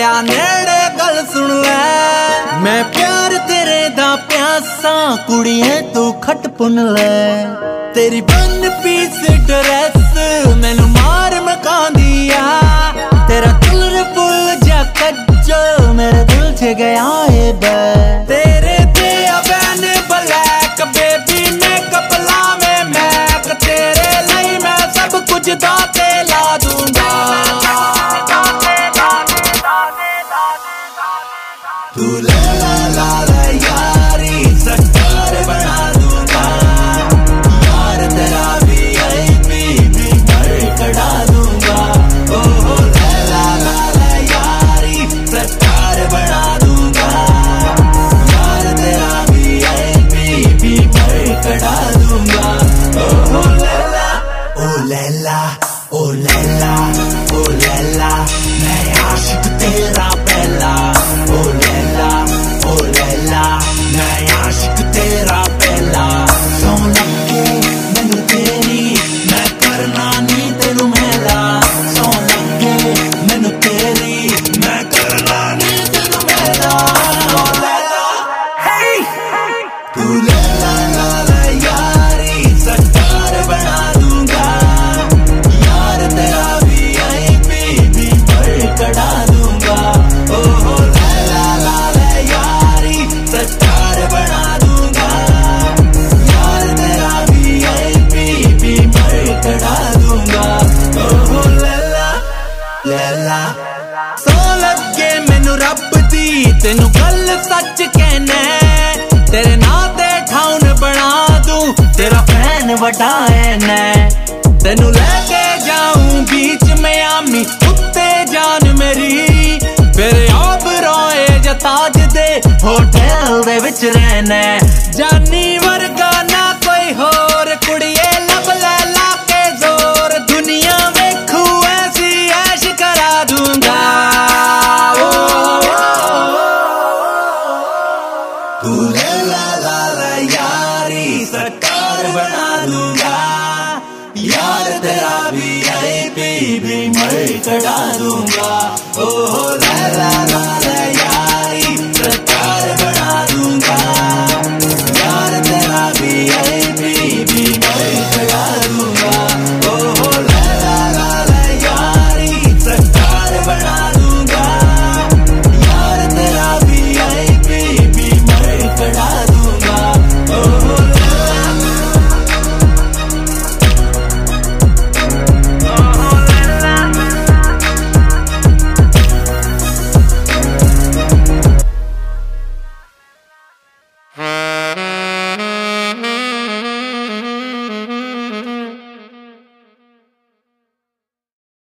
आ नेड़े गल सुन ले, मैं प्यार तेरे दा प्यासा कुड़िए तू खट पुन ले। तेरी वन पीस ड्रेस मैनू मार मकांदी आ, तेरा कलरफुल जा कज्जल मेरे दिल च गया है बे। तेरे ते अवैन ब्लैक बेबी मेकअप लावे मैक, तेरे लिए मैं सब कुछ दाते ला दूंगा। तू ला ला ला ला यारी सरकार बना दूंगा, यार तेरा VIP भी घर कढ़ा दूंगा। ओहो ला ला ला ला यारी सरकार बना दूंगा, यार तेरा VIP भी घर कढ़ा दूंगा। ओहो लैला ओ लैला ओ लैला ओ लैला, मैं आशिक तेरा पहला। ओ लैला ओ लैला, मैं आशिक तेरा पहला। सौ लगे मैनू तेरी मैं करना नी तेनू मेला, सौ लगे मैनू तेरी मैं करना नी तेनू मेला। ओ लैला हे तू लैला ला ला यारी सरकार बना दूंगा, यार तेरा VIP भी भर कढ़ा दूंगा। ओहो लैला ला ला यारी सरकार बना दूंगा, यार तेरा VIP भी भर कढ़ा दूंगा। ओहो लैला लैला सौ लगे मैनू रब दी तेनू गल सच कहना, तेरे नां ते ठाउन बना दूं तेरा फैन वड्डा है नै। तेनू लेके जाऊं बीच मियामी उत्ते जान मेरी, फिर ओबरॉय जताज दे होटल दे विच रहना। जानी वर्गा ना कोई होर कुड़िए लब लैला के जोर, दुनिया वेखू ऐसी ऐश करा दूंगा। तू लैला ला ला यारी सरकार बना दूंगा, यार तेरा VIP भी मैं कढ़ा दूंगा। ओहो लैला ला ला